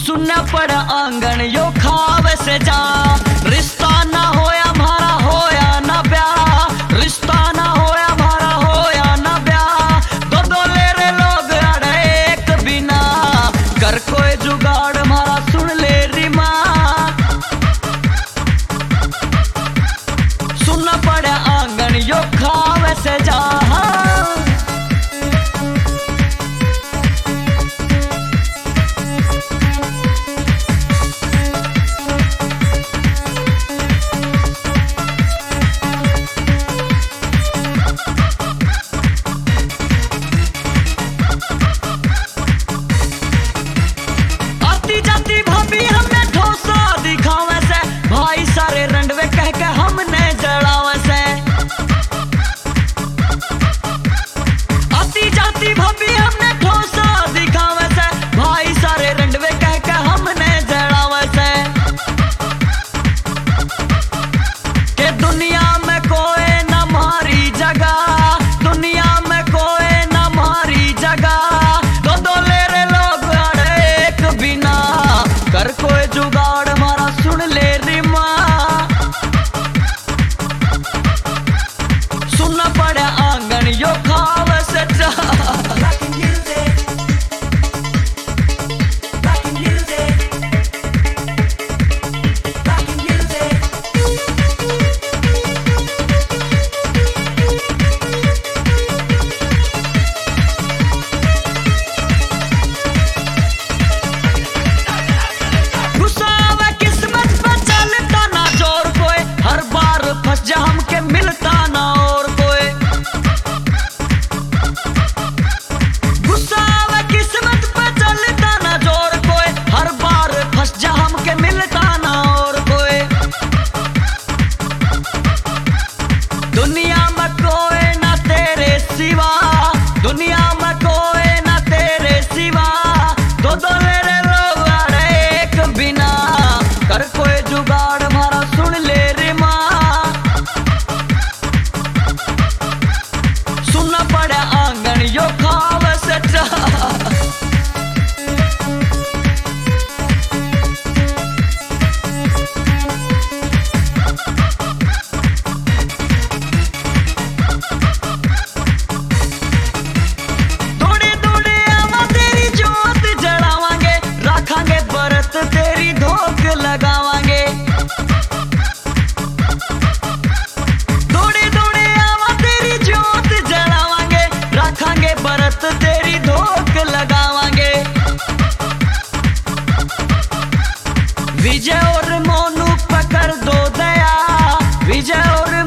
सुनना पड़ा आंगन यो खावे से जा, रिश्ता ना होया हमारा होया ना ब्याह, रिश्ता ना होया हमारा होया ना ब्याह। दो दो ले रे लोग अड़े एक बिना, कर कोई जुगाड़ हमारा सुन ले री माँ। सुनना पड़ा आंगन यो खावे से जा। विजय और मोनू पकड़ दो दया, विजय और